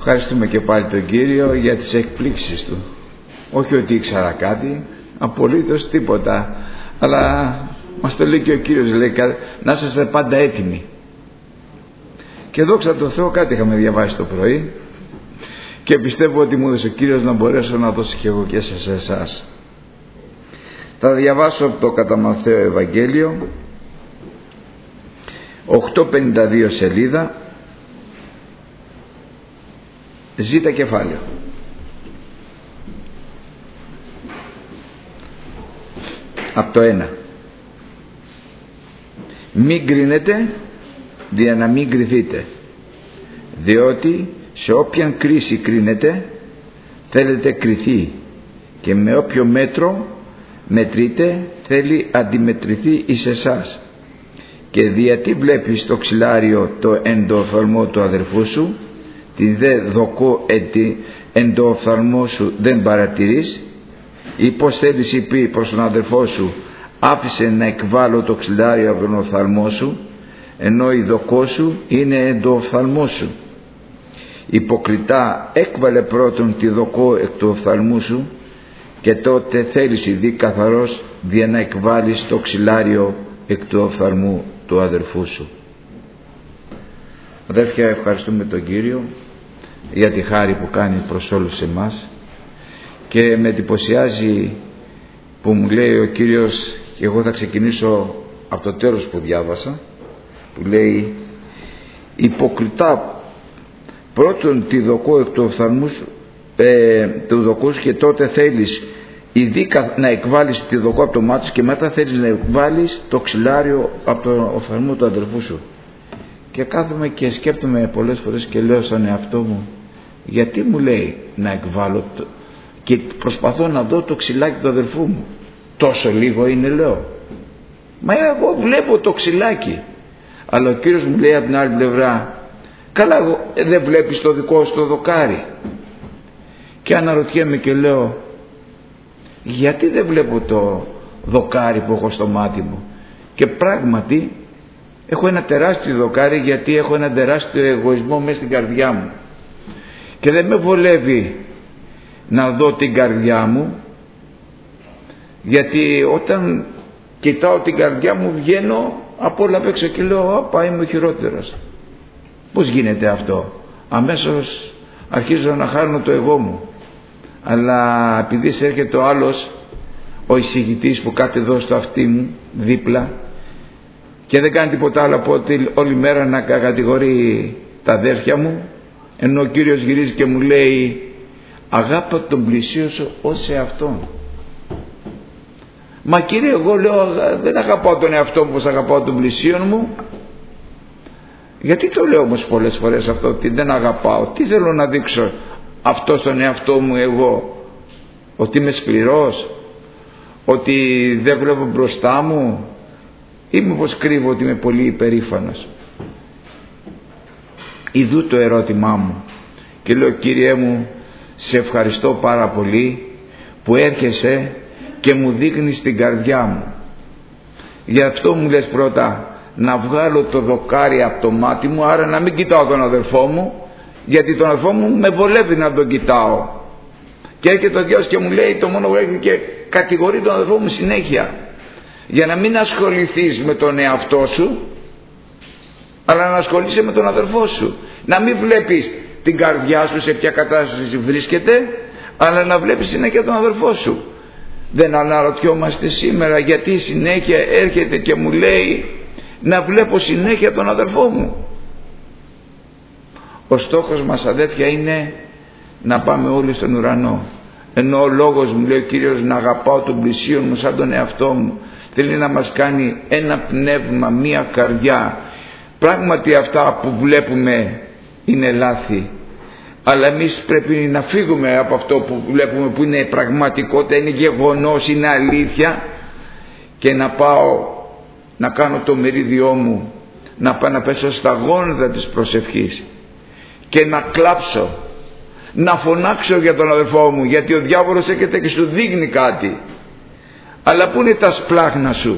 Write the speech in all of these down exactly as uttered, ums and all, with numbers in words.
Ευχαριστούμε και πάλι τον Κύριο για τις εκπλήξεις Του. Όχι ότι ήξερα κάτι, απολύτως τίποτα, αλλά μας το λέει και ο Κύριος, λέει να είστε πάντα έτοιμοι. Και δόξα τω Θεώ, κάτι είχαμε διαβάσει το πρωί και πιστεύω ότι μου έδωσε ο Κύριος να μπορέσω να δώσω και εγώ και σε εσάς. Θα διαβάσω από το κατά Μαθαίο Ευαγγέλιο, οκτακόσια πενήντα δύο σελίδα, ζήτα κεφάλαιο. Από το ένα. Μην κρίνετε δια να μην κριθείτε, διότι σε όποιαν κρίση κρίνετε θέλετε κριθεί, και με όποιο μέτρο μετρείτε θέλει αντιμετρηθεί εις εσάς. Και γιατί βλέπεις το ξυλάριο το εν το οφθαλμό του αδερφού σου, την δε δοκό εν το οφθαλμό σου δεν παρατηρείς, ή πως θέλεις είπε προς τον αδερφό σου, άφησε να εκβάλω το ξυλάριο από τον οφθαλμό σου, ενώ η δοκό σου είναι εν το οφθαλμό σου. Υποκριτά, έκβαλε πρώτον τη δοκό εκ του οφθαλμού σου, και τότε θέλεις ειδεί καθαρός δια να εκβάλεις το ξυλάριο εκ του οφθαλμού του αδερφού σου. Αδέρφια, ευχαριστούμε τον Κύριο για τη χάρη που κάνει προς όλους εμάς, και με εντυπωσιάζει που μου λέει ο Κύριος, και εγώ θα ξεκινήσω από το τέλος που διάβασα, που λέει υποκριτά πρώτον τη δοκό εκ του οφθαλμού σου, ε, του δοκού σου, και τότε θέλεις ειδεί να εκβάλεις τη δοκό από το μάτι σου, και μετά θέλεις να εκβάλεις το ξυλάριο από το οφθαλμό του αδερφού σου. Και κάθομαι και σκέπτομαι πολλές φορές και λέω στον εαυτό μου, γιατί μου λέει να εκβάλω το... και προσπαθώ να δω το ξυλάκι του αδερφού μου. Τόσο λίγο είναι, λέω. Μα εγώ βλέπω το ξυλάκι. Αλλά ο Κύριος μου λέει από την άλλη πλευρά, καλά, εγώ, δεν βλέπεις το δικό σου το δοκάρι? Και αναρωτιέμαι και λέω, γιατί δεν βλέπω το δοκάρι που έχω στο μάτι μου? Και πράγματι έχω ένα τεράστιο δοκάρι, γιατί έχω ένα τεράστιο εγωισμό μέσα στην καρδιά μου, και δεν με βολεύει να δω την καρδιά μου, γιατί όταν κοιτάω την καρδιά μου βγαίνω από όλα απ' έξω και λέω, απα, είμαι ο χειρότερος. Πώς γίνεται αυτό? Αμέσως αρχίζω να χάνω το εγώ μου. Αλλά επειδή έρχεται ο άλλος, ο εισηγητής που κάθεται εδώ στο αυτί μου δίπλα, και δεν κάνει τίποτα άλλο από ότι όλη μέρα να κατηγορεί τα αδέρφια μου, ενώ ο Κύριος γυρίζει και μου λέει, αγάπα τον πλησίο σου ως εαυτόν. Μα Κύριε, εγώ λέω, δεν αγαπάω τον εαυτό μου όπως αγαπάω τον πλησίον μου. Γιατί το λέω όμως πολλές φορές αυτό, ότι δεν αγαπάω? Τι θέλω να δείξω αυτό στον εαυτό μου εγώ? Ότι είμαι σκληρός? Ότι δεν βλέπω μπροστά μου? Ή μήπως κρύβω ότι είμαι πολύ υπερήφανος? Ιδού το ερώτημά μου, και λέω, Κύριε μου, σε ευχαριστώ πάρα πολύ που έρχεσαι και μου δείχνεις την καρδιά μου. Γι' αυτό μου λες πρώτα να βγάλω το δοκάρι από το μάτι μου, άρα να μην κοιτάω τον αδερφό μου, γιατί τον αδερφό μου με βολεύει να τον κοιτάω. Και έρχεται ο Διός και μου λέει το μόνο που έρχεται και κατηγορεί τον αδερφό μου συνέχεια, για να μην ασχοληθείς με τον εαυτό σου, αλλά να ασχολείσαι με τον αδερφό σου. Να μην βλέπεις την καρδιά σου σε ποια κατάσταση βρίσκεται, αλλά να βλέπεις συνέχεια τον αδερφό σου. Δεν αναρωτιόμαστε σήμερα γιατί συνέχεια έρχεται και μου λέει να βλέπω συνέχεια τον αδερφό μου? Ο στόχος μας, αδέρφια, είναι να πάμε όλοι στον ουρανό. Ενώ ο λόγος μου, λέει ο Κύριος, να αγαπάω τον πλησίον μου σαν τον εαυτό μου, θέλει να μας κάνει ένα πνεύμα, μία καρδιά. Πράγματι αυτά που βλέπουμε είναι λάθη, αλλά εμείς πρέπει να φύγουμε από αυτό που βλέπουμε, που είναι πραγματικότητα, είναι γεγονός, είναι αλήθεια, και να πάω να κάνω το μερίδιό μου, να πάω να πέσω στα γόνατα της προσευχής και να κλάψω, να φωνάξω για τον αδελφό μου, γιατί ο διάβολος έρχεται και σου δείχνει κάτι. Αλλά πού είναι τα σπλάχνα σου?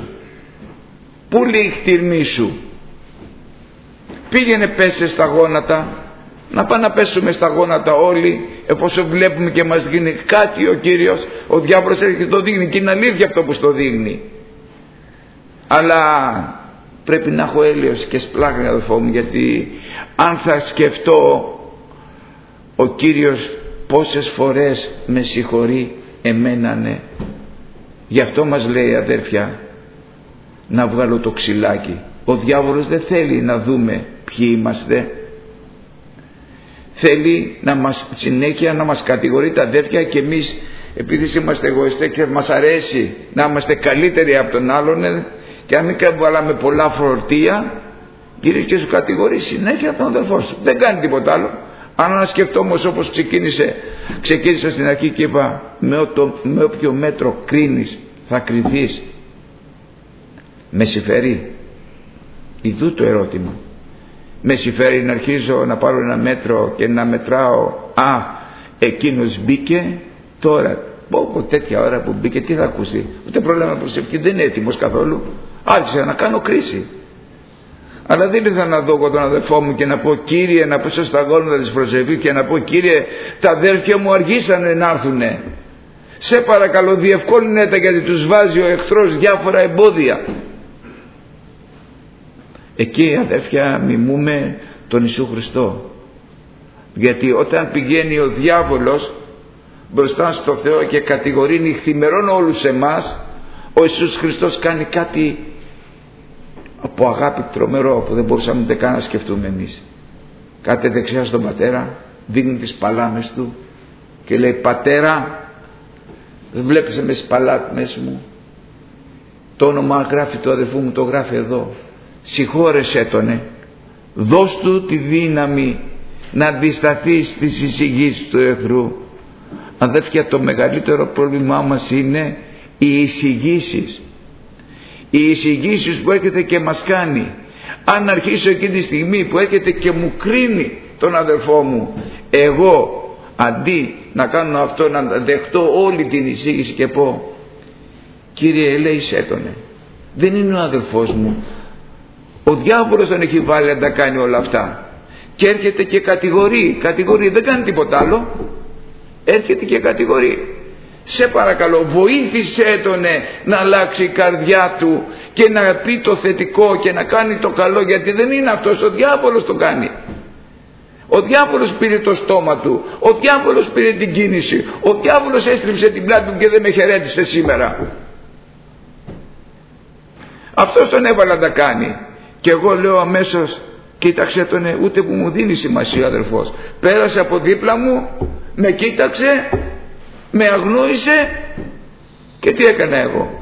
Πού είναι η χτυρμή σου? Πήγαινε, πέσε στα γόνατα, Να πάμε να πέσουμε στα γόνατα όλοι, εφόσον βλέπουμε και μας δίνει κάτι ο Κύριος. Ο διάβολος έρχεται και το δείχνει, και είναι αλήθεια αυτό που στο δείχνει. Αλλά πρέπει να έχω έλεος και σπλάχνη, αδελφό μου, γιατί αν θα σκεφτώ ο Κύριος πόσες φορές με συγχωρεί εμένα, ναι. Γι' αυτό μας λέει, αδέρφια, να βγάλω το ξυλάκι. Ο διάβολος δεν θέλει να δούμε ποιοι είμαστε. Θέλει να μας, συνέχεια να μας κατηγορεί τα αδέρφια, και εμείς επειδή είμαστε εγωιστές και μας αρέσει να είμαστε καλύτεροι από τον άλλον, και αν μην βάλαμε πολλά φορτία, Κύριε, και σου κατηγορεί συνέχεια τον αδελφό σου. Δεν κάνει τίποτα άλλο. Αν ανασκεφτώ όμως, όπως ξεκίνησε, ξεκίνησα στην αρχή και είπα, με, το, με όποιο μέτρο κρίνεις θα κριθείς. Με συμφέρει? Ιδού το ερώτημα. Με συμφέρει να αρχίζω να πάρω ένα μέτρο και να μετράω, α, εκείνος μπήκε τώρα, πω, τέτοια ώρα που μπήκε, τι θα ακούσει? Ούτε πρόβλημα προσευχή, δεν είναι έτοιμος καθόλου. Άρχισα να κάνω κρίση. Αλλά δεν ήθελα να δω εγώ τον αδελφό μου και να πω, Κύριε, να πέσω στα γόνατα της προσευχής και να πω, Κύριε, τα αδέρφια μου αργήσανε να έρθουνε. Σε παρακαλώ, διευκόλυνε τα, γιατί τους βάζει ο εχθρός διάφορα εμπόδια. Εκεί, αδέρφια, μιμούμε τον Ιησού Χριστό. Γιατί όταν πηγαίνει ο διάβολος μπροστά στο Θεό και κατηγορεί νυχθημερών όλους εμάς, ο Ιησούς Χριστός κάνει κάτι από αγάπη τρομερό που δεν μπορούσαμε ούτε καν να σκεφτούμε εμείς. Κάτε δεξιά στον Πατέρα, δείχνει τις παλάμες του και λέει, Πατέρα, δεν βλέπεις με τις παλάμες μου? Το όνομα γράφει του αδελφού μου, το γράφει εδώ. Συγχώρεσέ τονε, δώσ' του τη δύναμη να αντισταθεί στις εισηγήσεις του εχθρού. Αδέρφια, το μεγαλύτερο πρόβλημά μας είναι οι εισηγήσεις. Οι εισηγήσεις που έρχεται και μας κάνει. Αν αρχίσω εκείνη τη στιγμή που έρχεται και μου κρίνει τον αδελφό μου, εγώ αντί να κάνω αυτό, να δεχτώ όλη την εισήγηση και πω, Κύριε, ελέησέ τονε, δεν είναι ο αδελφός μου, ο διάβολος τον έχει βάλει να τα κάνει όλα αυτά, και έρχεται και κατηγορεί, κατηγορεί, δεν κάνει τίποτα άλλο, έρχεται και κατηγορεί. Σε παρακαλώ, βοήθησέ τονε να αλλάξει η καρδιά του και να πει το θετικό και να κάνει το καλό, γιατί δεν είναι αυτός, ο διάβολος το κάνει. Ο διάβολος πήρε το στόμα του, ο διάβολος πήρε την κίνηση, ο διάβολος έστριψε την πλάτη του και δεν με χαιρέτησε σήμερα. Αυτός τον έβαλε να τα κάνει. Και εγώ λέω αμέσως, κοίταξε τον, ούτε που μου δίνει σημασία ο αδελφός. Πέρασε από δίπλα μου, με κοίταξε, με αγνόησε, και τι έκανα εγώ?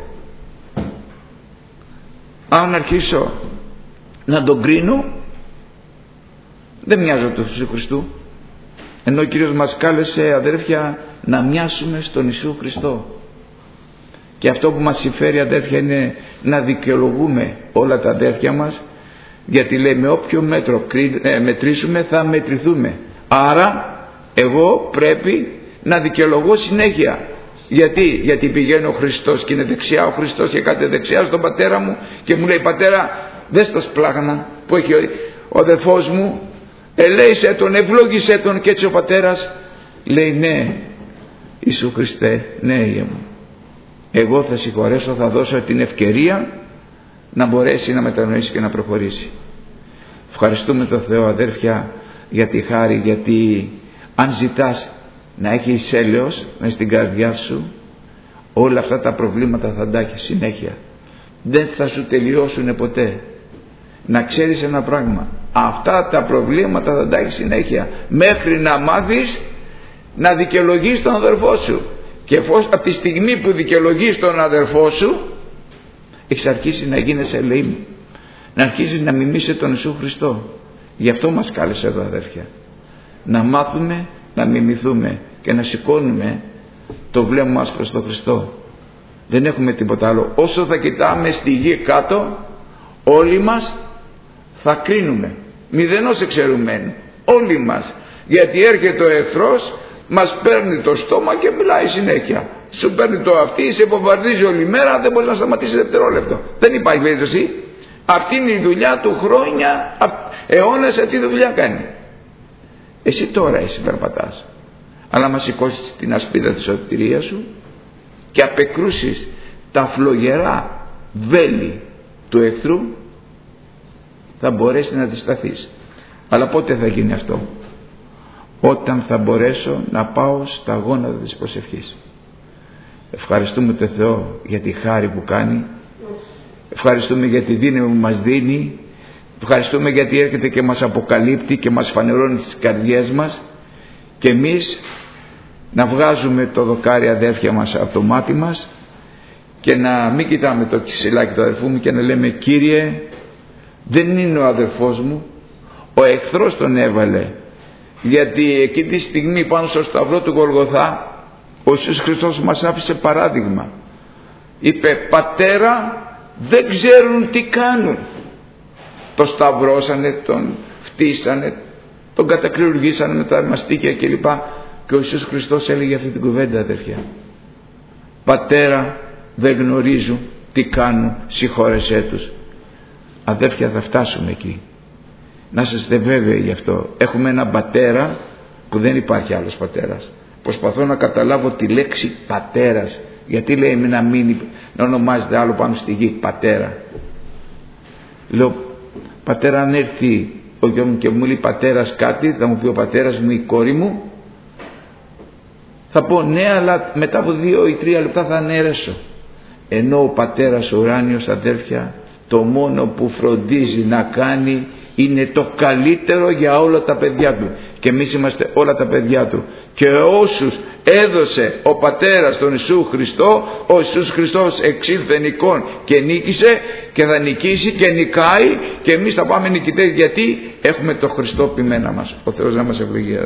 Αν αρχίσω να τον κρίνω, δεν μοιάζω του Ιησού Χριστού. Ενώ ο Κύριος μας κάλεσε, αδέρφια, να μοιάσουμε στον Ιησού Χριστό. Και αυτό που μας συμφέρει, αδέρφια, είναι να δικαιολογούμε όλα τα αδέρφια μας, γιατί λέει, με όποιο μέτρο μετρήσουμε θα μετρηθούμε. Άρα εγώ πρέπει να δικαιολογώ συνέχεια. Γιατί? Γιατί πηγαίνει ο Χριστός και είναι δεξιά ο Χριστός και κάτι δεξιά στον Πατέρα μου και μου λέει, Πατέρα, δες τα σπλάγνα που έχει ο αδελφός μου, ελέησέ τον, ευλόγησέ τον, και έτσι ο Πατέρας λέει, ναι Ιησού Χριστέ, ναι Υιέ μου, εγώ θα συγχωρέσω, θα δώσω την ευκαιρία να μπορέσει να μετανοήσει και να προχωρήσει. Ευχαριστούμε τον Θεό, αδέρφια, για τη χάρη, γιατί αν ζητάς να έχεις έλεος μες στην καρδιά σου, όλα αυτά τα προβλήματα θα τα έχεις συνέχεια. Δεν θα σου τελειώσουν ποτέ. Να ξέρεις ένα πράγμα, αυτά τα προβλήματα θα τα έχεις συνέχεια, μέχρι να μάθεις να δικαιολογείς τον αδερφό σου. Και εφόσον από τη στιγμή που δικαιολογείς τον αδερφό σου, έχεις αρχίσει να γίνεσαι ελεήμ, να αρχίσεις να μιμείσαι τον Ιησού Χριστό. Γι' αυτό μας κάλεσε εδώ, αδέρφια, να μάθουμε να μιμηθούμε και να σηκώνουμε το βλέμμα μας προς τον Χριστό. Δεν έχουμε τίποτα άλλο. Όσο θα κοιτάμε στη γη κάτω, όλοι μας θα κρίνουμε, μηδενός εξαιρουμένου, όλοι μας. Γιατί έρχεται ο εχθρός, μας παίρνει το στόμα και μιλάει συνέχεια. Σου παίρνει το αυτί, σε βομβαρδίζει όλη μέρα, δεν μπορεί να σταματήσει δευτερόλεπτο. Δεν υπάρχει περίπτωση. Αυτή είναι η δουλειά του, χρόνια, αιώνες, αυτή τη δουλειά κάνει. Εσύ τώρα εσύ περπατάς, αλλά μας σηκώσεις την ασπίδα της σωτηρίας σου και απεκρούσεις τα φλογερά βέλη του εχθρού, θα μπορέσει να αντισταθείς. Αλλά πότε θα γίνει αυτό? Όταν θα μπορέσω να πάω στα γόνατα της προσευχής. Ευχαριστούμε τον Θεό για τη χάρη που κάνει, ευχαριστούμε για τη δύναμη που μας δίνει, ευχαριστούμε γιατί έρχεται και μας αποκαλύπτει και μας φανερώνει στις καρδιές μας, και εμείς να βγάζουμε το δοκάρι, αδέρφια μας, από το μάτι μας και να μην κοιτάμε το ξυλάκι του αδερφού μου και να λέμε: Κύριε, δεν είναι ο αδερφός μου, ο εχθρός τον έβαλε, γιατί εκείνη τη στιγμή πάνω στο σταυρό του Γολγοθά ο Ιησούς Χριστός μας άφησε παράδειγμα. Είπε: Πατέρα, δεν ξέρουν τι κάνουν. Το σταυρώσανε, τον φτύσανε, τον κατακριουργήσανε με τα μαστίκια κλπ. Και ο Ιησούς Χριστός έλεγε αυτή την κουβέντα, αδερφιά: Πατέρα, δεν γνωρίζουν τι κάνουν, συγχώρεσέ τους. Αδέρφια, θα φτάσουμε εκεί. Να είστε βέβαιοι γι' αυτό. Έχουμε έναν πατέρα που δεν υπάρχει άλλος πατέρας. Προσπαθώ να καταλάβω τη λέξη πατέρας. Γιατί λέει να μην να ονομάζεται άλλο πάνω στη γη πατέρα? Λέω: Πατέρα, αν έρθει ο γιος μου και μου λέει πατέρας κάτι, θα μου πει ο πατέρας μου η κόρη μου, θα πω ναι, αλλά μετά από δύο ή τρία λεπτά θα ανέρεσω. Ενώ ο πατέρας ο ουράνιος, αδέρφια, το μόνο που φροντίζει να κάνει είναι το καλύτερο για όλα τα παιδιά του, και εμείς είμαστε όλα τα παιδιά του. Και όσους έδωσε ο πατέρας τον Ιησού Χριστό, ο Ιησούς Χριστός εξήλθε νικών και νίκησε και θα νικήσει και νικάει, και εμείς θα πάμε νικητές, γιατί έχουμε το Χριστό ποιμένα μας. Ο Θεός να μας ευλογεί.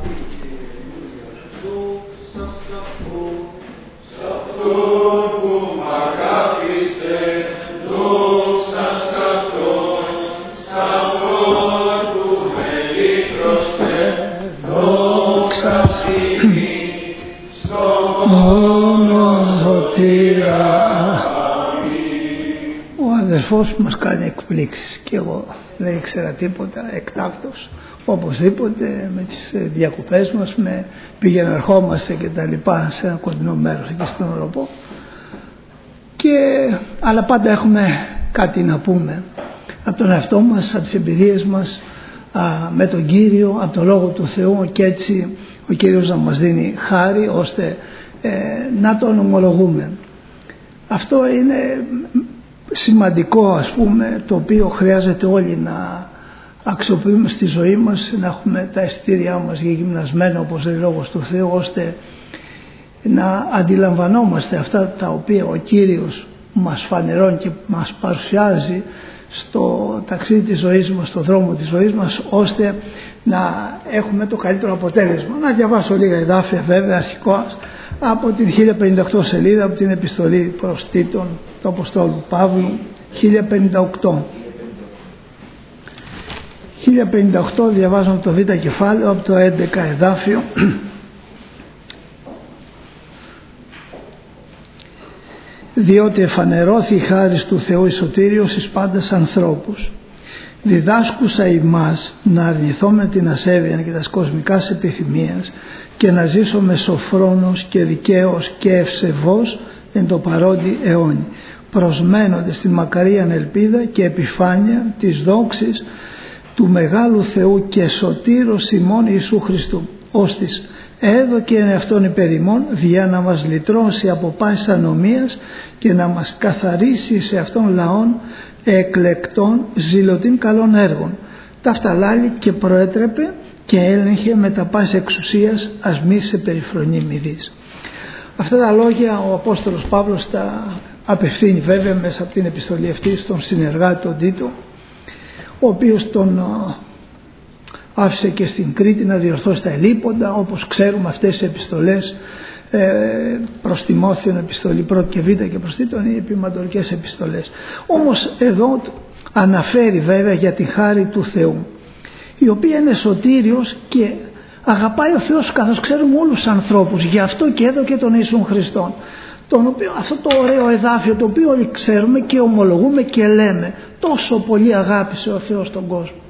Ο αδερφός μας κάνει εκπλήξεις και εγώ δεν ήξερα τίποτα, εκτάκτως οπωσδήποτε με τις διακοπές μας, με πήγαινε ερχόμαστε και τα λοιπά σε ένα κοντινό μέρος εκεί στον Οροπό, και, αλλά πάντα έχουμε κάτι να πούμε από τον εαυτό μας, από τις εμπειρίες μας α, με τον Κύριο, από τον Λόγο του Θεού, και έτσι ο Κύριος να μας δίνει χάρη ώστε ε, να τον ομολογούμε. Αυτό είναι σημαντικό, ας πούμε, το οποίο χρειάζεται όλοι να αξιοποιούμε στη ζωή μας, να έχουμε τα αισθήριά μας γυμνασμένα όπως λέει Λόγος του Θεού, ώστε να αντιλαμβανόμαστε αυτά τα οποία ο Κύριος μας φανερώνει και μας παρουσιάζει στο ταξίδι της ζωής μας, στο δρόμο της ζωής μας, ώστε να έχουμε το καλύτερο αποτέλεσμα. Να διαβάσω λίγα εδάφια, βέβαια, αρχικό από την χίλια πενήντα οκτώ σελίδα, από την επιστολή προς Τίτον του Αποστόλου Παύλου, χίλια πενήντα οκτώ. χίλια πενήντα οκτώ διαβάζω από το Β κεφάλαιο, από το έντεκα εδάφιο. Διότι εφανερώθη η χάρις του Θεού εις σωτήριος εις πάντας ανθρώπους, διδάσκουσα ημάς να αρνηθούμε την ασέβεια και τας κοσμικάς επιθυμίας και να ζήσουμε σοφρόνος και δικαίος και ευσεβός εν το παρόντι αιώνι, προσμένοντες την μακαρίαν ελπίδα και επιφάνεια της δόξης του μεγάλου Θεού και σωτήρος ημών Ιησού Χριστού, ώστις έδωκε εν αυτόν υπέρ ημών, διά να μας λυτρώσει από πάσης ανομίας και να μας καθαρίσει σε αυτόν λαόν εκλεκτών ζηλωτήν καλών έργων. Ταύτα λάλη και προέτρεπε και έλεγχε με τα πάση εξουσίας, ας μη σε περιφρονεί μηδής. Αυτά τα λόγια ο Απόστολος Παύλος τα απευθύνει βέβαια μέσα από την επιστολή αυτή στον συνεργάτη τον Τίτο, ο οποίος τον άφησε και στην Κρήτη να διορθώσει τα ελλείποντα. Όπως ξέρουμε, αυτές τις επιστολές προς Τιμόθεον, επιστολή πρώτη και β' και προς Τίτον, οι επιμαντωρικές επιστολές. Όμως εδώ αναφέρει βέβαια για τη χάρη του Θεού, η οποία είναι σωτήριος και αγαπάει ο Θεός, καθώς ξέρουμε, όλους τους ανθρώπους. Γι' αυτό και έδωκε τον Ιησούν Χριστόν, τον οποίο, αυτό το ωραίο εδάφιο το οποίο όλοι ξέρουμε και ομολογούμε και λέμε, τόσο πολύ αγάπησε ο Θεός τον κόσμο.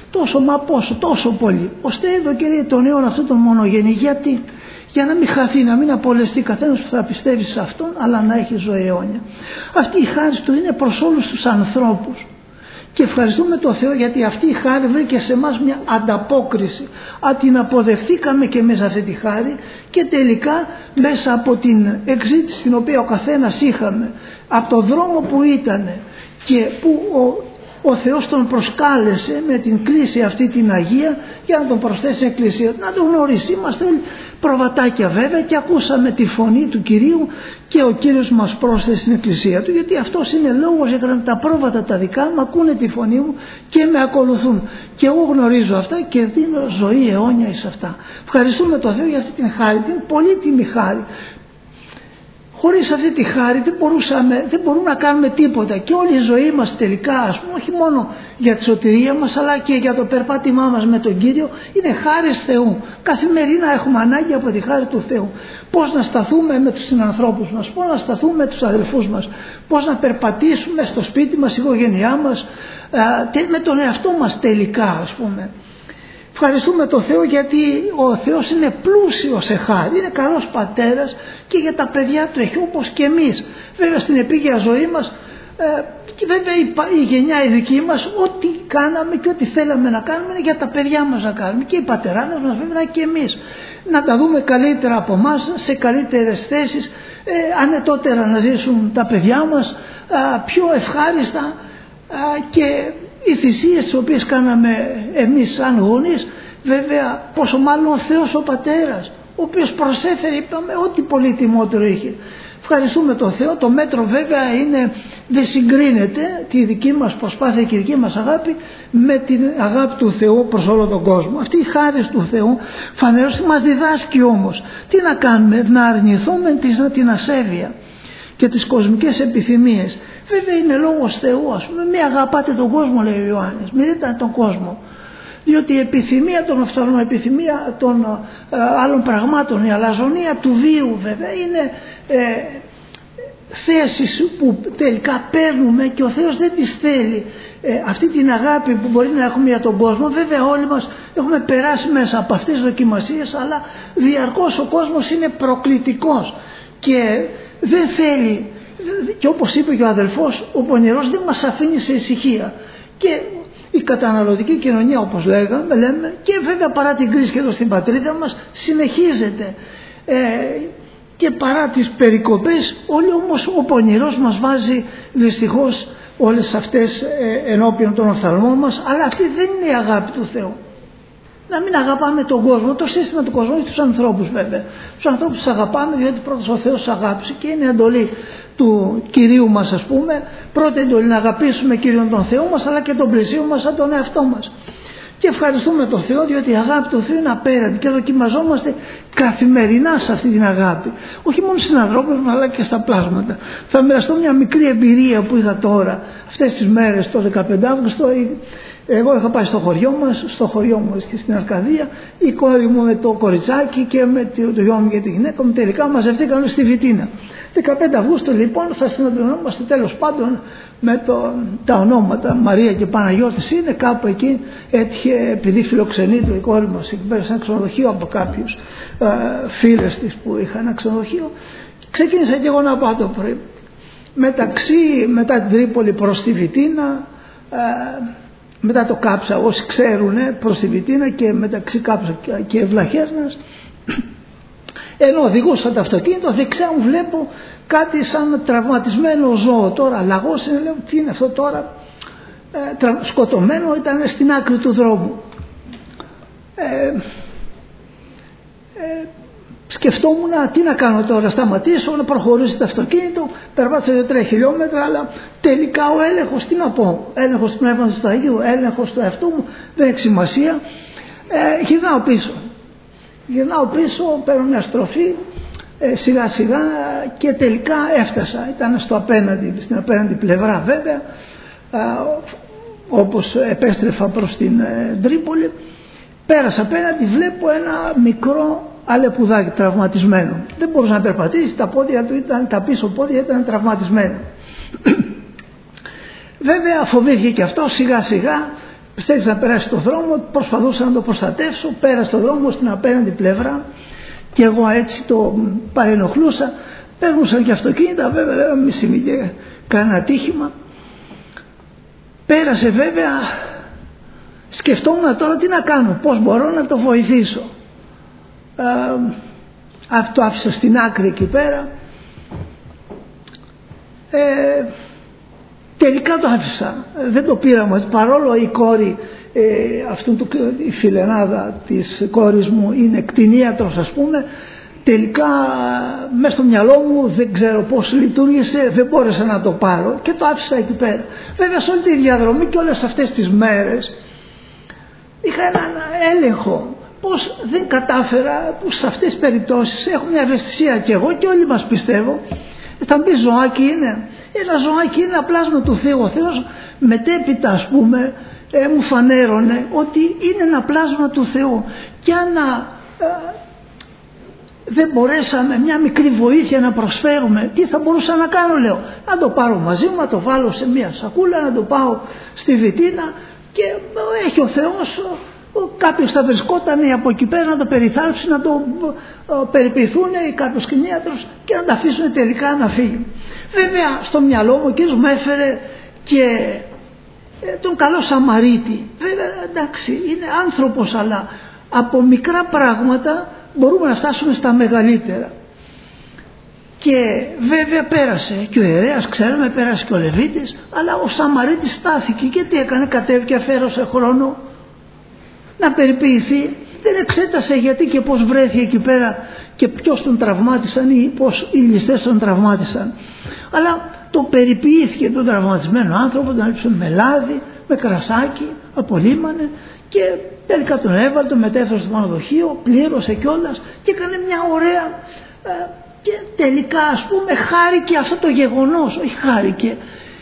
τόσο, μα πόσο, τόσο πολύ, ώστε εδώ και τον αιώνα αυτόν τον μονογενή. Γιατί? Για να μην χαθεί, να μην απολεστεί καθένας που θα πιστεύει σε αυτόν, αλλά να έχει ζωή αιώνια. Αυτή η χάρη του είναι προς όλους τους ανθρώπους. Και ευχαριστούμε τον Θεό, γιατί αυτή η χάρη βρήκε σε εμάς μια ανταπόκριση. Α, την αποδεχτήκαμε και μέσα αυτή τη χάρη, και τελικά μέσα από την εξήτηση την οποία ο καθένας είχαμε, από τον δρόμο που ήταν και που ο Ο Θεός τον προσκάλεσε με την κλίση αυτή την Αγία για να τον προσθέσει στην Εκκλησία, να τον γνωρίσει. Είμαστε όλοι προβατάκια βέβαια, και ακούσαμε τη φωνή του Κυρίου και ο Κύριος μας πρόσθεσε στην Εκκλησία του, γιατί αυτός είναι λόγος για να τα πρόβατα τα δικά μου ακούνε τη φωνή μου και με ακολουθούν, και εγώ γνωρίζω αυτά και δίνω ζωή αιώνια εις αυτά. Ευχαριστούμε τον Θεό για αυτή την χάρη, την πολύτιμη χάρη. Χωρίς αυτή τη χάρη δεν, μπορούσαμε, δεν μπορούμε να κάνουμε τίποτα, και όλη η ζωή μας τελικά, ας πούμε, όχι μόνο για τη σωτηρία μας αλλά και για το περπάτημά μας με τον Κύριο, είναι χάρις Θεού. Καθημερινά έχουμε ανάγκη από τη χάρη του Θεού. Πώς να σταθούμε με τους συνανθρώπους μας, πώς να σταθούμε με τους αδελφούς μας, πώς να περπατήσουμε στο σπίτι μας, στην οικογένειά μας, με τον εαυτό μας τελικά, ας πούμε. Ευχαριστούμε τον Θεό, γιατί ο Θεός είναι πλούσιος σε χάρη, είναι καλός πατέρας και για τα παιδιά του έχει, όπως και εμείς. Βέβαια στην επίγεια ζωή μας ε, και βέβαια η, η γενιά η δική μας, ό,τι κάναμε και ό,τι θέλαμε να κάνουμε είναι για τα παιδιά μας να κάνουμε, και οι πατεράδες μας βέβαια και εμείς. Να τα δούμε καλύτερα από εμάς, σε καλύτερες θέσεις, ε, ανετότερα να ζήσουν τα παιδιά μας, ε, πιο ευχάριστα, ε, και οι θυσίες τις οποίες κάναμε εμείς σαν γονείς, βέβαια πόσο μάλλον ο Θεός ο Πατέρας, ο οποίος προσέφερε, είπαμε, ό,τι πολύτιμότερο είχε. Ευχαριστούμε τον Θεό. Το μέτρο βέβαια είναι, δεν συγκρίνεται τη δική μας προσπάθεια και η δική μας αγάπη με την αγάπη του Θεού προς όλο τον κόσμο. Αυτή η χάρη του Θεού φανερώς μας διδάσκει όμως τι να κάνουμε, να αρνηθούμε την ασέβεια και τις κοσμικές επιθυμίες. Βέβαια είναι λόγος Θεού, ας πούμε, μη αγαπάτε τον κόσμο, λέει ο Ιωάννης, μη δείτε τον κόσμο, διότι η επιθυμία των οφθαλμών, η επιθυμία των ε, άλλων πραγμάτων, η αλαζονία του βίου βέβαια είναι ε, θέσεις που τελικά παίρνουμε και ο Θεός δεν τις θέλει. Ε, αυτή την αγάπη που μπορεί να έχουμε για τον κόσμο, βέβαια όλοι μας έχουμε περάσει μέσα από αυτές τις δοκιμασίες, αλλά διαρκώς ο κόσμος είναι προκλητικός και δεν θέλει, και όπως είπε και ο αδελφός, ο πονηρός δεν μας αφήνει σε ησυχία. Και η καταναλωτική κοινωνία, όπως λέγαμε, λέμε, και βέβαια παρά την κρίση και εδώ στην πατρίδα μας συνεχίζεται, ε, και παρά τις περικοπές, όλοι όμως ο πονηρός μας βάζει δυστυχώς όλες αυτές ε, ενώπιον των οφθαλμών μας, αλλά αυτή δεν είναι η αγάπη του Θεού. Να μην αγαπάμε τον κόσμο, το σύστημα του κόσμου, όχι τους ανθρώπους βέβαια. Τους ανθρώπους τους αγαπάμε διότι πρώτος ο Θεός τους αγάπησε, και είναι εντολή του Κυρίου μας, ας πούμε, πρώτη εντολή να αγαπήσουμε Κύριον τον Θεό μας, αλλά και τον πλησίο μας σαν τον εαυτό μας. Και ευχαριστούμε τον Θεό, διότι η αγάπη του Θεού είναι απέραντη και δοκιμαζόμαστε καθημερινά σε αυτή την αγάπη. Όχι μόνο στους ανθρώπους μας, αλλά και στα πλάσματα. Θα μοιραστώ μια μικρή εμπειρία που είχα τώρα, αυτές τις μέρες, το δεκαπέντε Αυγούστου. Εγώ είχα πάει στο χωριό μας, στο χωριό μου και στην Αρκαδία, η κόρη μου με το κοριτσάκι και με το γιο μου και τη γυναίκα μου τελικά μαζευτήκαν στη Βιτίνα. δεκαπέντε Αυγούστου λοιπόν θα συναντωνόμαστε τέλος πάντων με το, τα ονόματα Μαρία και Παναγιώτης, είναι κάπου εκεί, έτυχε επειδή φιλοξενείται η κόρη μας εκεί πέρα σε ένα ξενοδοχείο από κάποιους ε, φίλες της που είχαν ένα ξενοδοχείο. Ξεκίνησα και εγώ να πάω το πρωί. Μεταξύ, μετά την Τρίπολη προς τη Βιτίνα, ε, μετά το Κάψα, όσοι ξέρουν, προς τη Βιτίνα και μεταξύ Κάψα και Βλαχέρνας, ενώ οδηγούσα το αυτοκίνητο, δεξιά μου βλέπω κάτι σαν τραυματισμένο ζώο. Τώρα λαγός είναι, λέω, τι είναι αυτό τώρα, ε, τρα, σκοτωμένο, ήταν στην άκρη του δρόμου. Ε, ε, σκεφτόμουν τι να κάνω τώρα, σταματήσω, να προχωρήσω το αυτοκίνητο, περπάτησα δύο τρία χιλιόμετρα, αλλά τελικά ο έλεγχος, τι να πω, έλεγχος του Πνεύματος του Αγίου, έλεγχος του εαυτού μου, δεν έχει σημασία. Ε, γυρνάω πίσω. Γυρνάω πίσω, παίρνω μια στροφή, ε, σιγά σιγά, και τελικά έφτασα. Ήταν στο απέναντι, στην απέναντι πλευρά βέβαια, ε, όπως επέστρεφα προς την ε, Τρίπολη. Πέρασα απέναντι, βλέπω ένα μικρό αλεπουδάκι τραυματισμένο. Δεν μπορούσε να περπατήσει, τα πόδια του ήταν, τα πίσω πόδια ήταν τραυματισμένα. Βέβαια φοβήθηκε και αυτό, σιγά σιγά στέλνεις να περάσει το δρόμο, προσπαθούσα να το προστατεύσω, πέρασε το δρόμο στην απέναντι πλευρά και εγώ έτσι το παρενοχλούσα. Παίρνουσαν και αυτοκίνητα, βέβαια μη συμβεί και κανένα ατύχημα. Πέρασε βέβαια, σκεφτόμουν τώρα τι να κάνω, πώς μπορώ να το βοηθήσω. Ε, αυτό άφησα στην άκρη εκεί πέρα. Ε, τελικά το άφησα, δεν το πήρα μαζί, παρόλο η κόρη, ε, αυτού του, η φιλενάδα της κόρης μου είναι κτηνίατρος ας πούμε. Τελικά μέσα στο μυαλό μου δεν ξέρω πώς λειτουργήσε, δεν μπόρεσα να το πάρω και το άφησα εκεί πέρα. Βέβαια σε όλη τη διαδρομή και όλες αυτές τις μέρες είχα έναν έλεγχο πως δεν κατάφερα, πως σε αυτές τις περιπτώσεις έχω μια ευαισθησία και εγώ και όλοι μας πιστεύω. Θα μπει ζωάκι είναι, ένα ζωάκι είναι πλάσμα του Θεού. Ο Θεός μετέπειτα ας πούμε ε, μου φανέρωνε ότι είναι ένα πλάσμα του Θεού και αν ε, δεν μπορέσαμε μια μικρή βοήθεια να προσφέρουμε, τι θα μπορούσα να κάνω, λέω, να το πάρω μαζί μου, να το βάλω σε μια σακούλα, να το πάω στη βιτίνα και έχει ο Θεός, κάποιος θα βρισκόταν από εκεί πέρα να το περιθάλψει, να το περιποιηθούν ή κάποιος κτηνίατρος και να τα αφήσουν τελικά να φύγει. Βέβαια στο μυαλό μου ο κύριος μου έφερε και τον καλό Σαμαρίτη. Βέβαια εντάξει είναι άνθρωπος, αλλά από μικρά πράγματα μπορούμε να φτάσουμε στα μεγαλύτερα. Και βέβαια πέρασε και ο ιερέας, ξέρουμε, πέρασε και ο Λεβίτης, αλλά ο Σαμαρίτης στάθηκε και τι έκανε, κατέβηκε, αφαίρωσε χρόνο να περιποιηθεί, δεν εξέτασε γιατί και πώς βρέθηκε εκεί πέρα και ποιος τον τραυμάτισαν ή πώς οι ληστές τον τραυμάτισαν, αλλά το περιποιήθηκε τον τραυματισμένο άνθρωπο, τον έλειψε με λάδι, με κρασάκι, απολύμανε και τελικά τον έβαλε, τον μετέφερε στο πανοδοχείο, πλήρωσε κιόλας και έκανε μια ωραία ε, και τελικά ας πούμε χάρηκε αυτό το γεγονός, όχι χάρηκε,